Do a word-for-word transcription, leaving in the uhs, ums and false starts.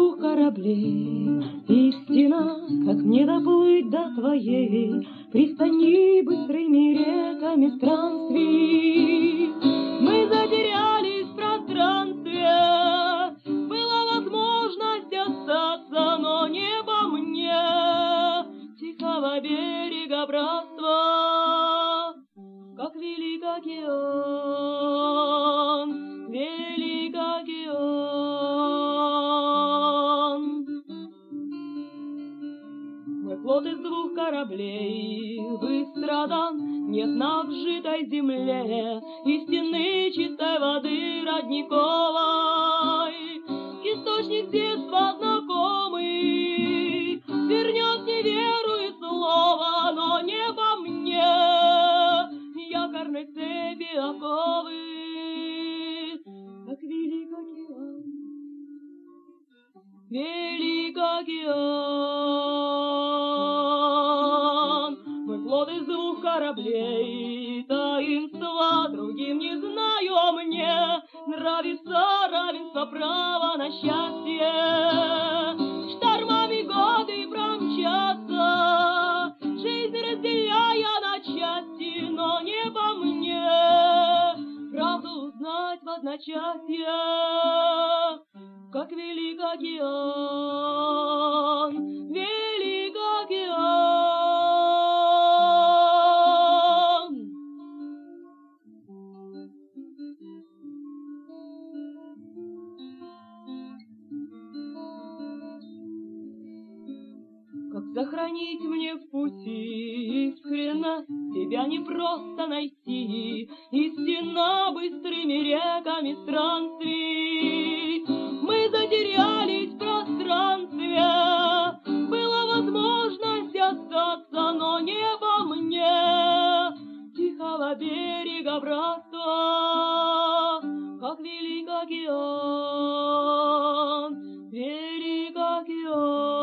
двух кораблей, истина, как мне доплыть до твоей пристани быстрыми реками странствий. Мы затерялись в пространстве, была возможность остаться, но не по мне тихого берега братства, как велик океан, велик океан. Мой флот из двух кораблей быстро дан, нет на обжитой земле истины чистой воды родниковой. Источник с детства знакомый вернет мне веру и слово, но не по мне якорной цепи оковы, как велик океан, велик океан. Мой флот из двух кораблей, таинства другим не знаю, а мне нравится равенство права на счастье. Штормами годы промчатся, жизнь разделяя на части, но не по мне правду узнать в одночасье, как велик океан, велик океан. Как сохранить мне в пути искренно тебя не просто найти, истина быстрыми реками странствий. Мы затерялись в пространстве, была возможность остаться, но не по мне тихого берега братства, как велик океан, велик океан.